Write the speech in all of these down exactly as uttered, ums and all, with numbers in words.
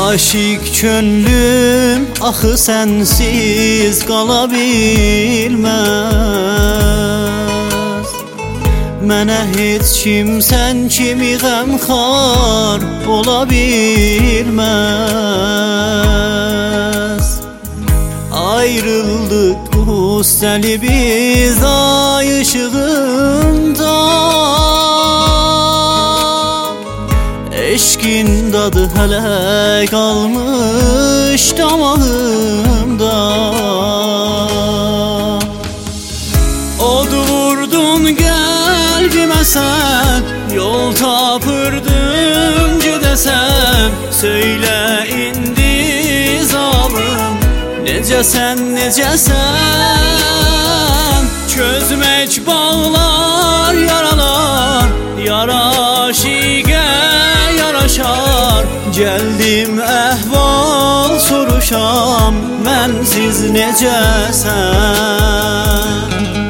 Aşık könlüm axı sənsiz qala bilməz. Mənə heç kim sən kimi qəmxar ola bilməz. Ayrıldık üstəli biz ay ışığında, eşkin dadı hələ qalmış damağımda. Od vurdun qəlbimə sən, yol tapırdım gedəsən. Söylə indi zalım, necəsən, necəsən? Çözmək bağlar, yaralar, yaraşiqə yaraşar. Gəldim əhval soruşam, mənsiz necəsən?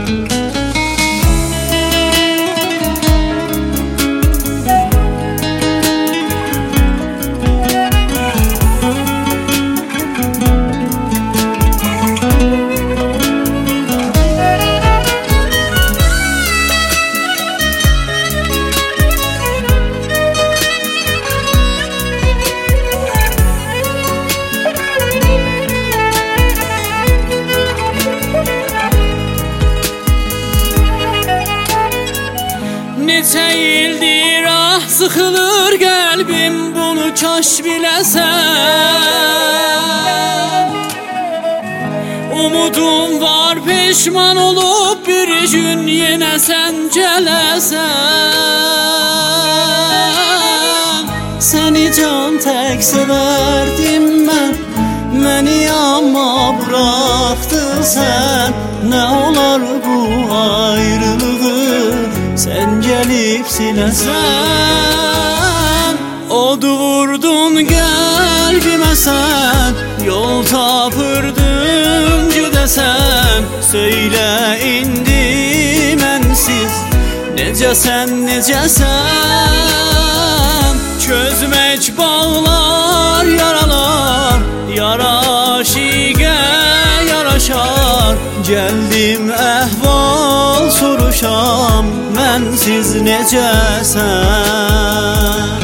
Neçə ildir ah sıxılır qəlbim, bunu kaş biləsən. Umudum var, peşman olub bir gün yenə sən gələsən. Səni can tək sevərdim mən, məni amma bıraxdın sən. Nə olar bu ayrılığı sən gəlib siləsən. Od vurdun qəlbimə sən, yol tapırdım gedəsən. Söylə indi mənsiz necəsən, necəsən? Çözmək bağlar, yaralar, yaraşiqə yaraşar. Gəldim əhval soruşam, mənsiz necəsən?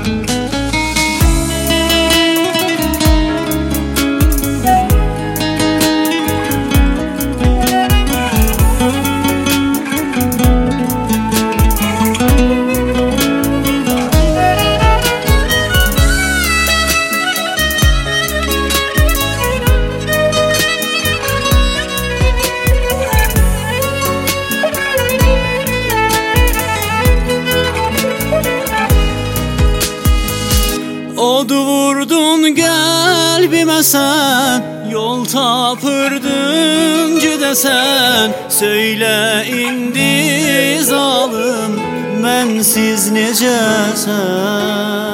Od vurdun qəlbimə sən, yol tapırdım gedəsən. Söylə indi zalım, mənsiz necəsən?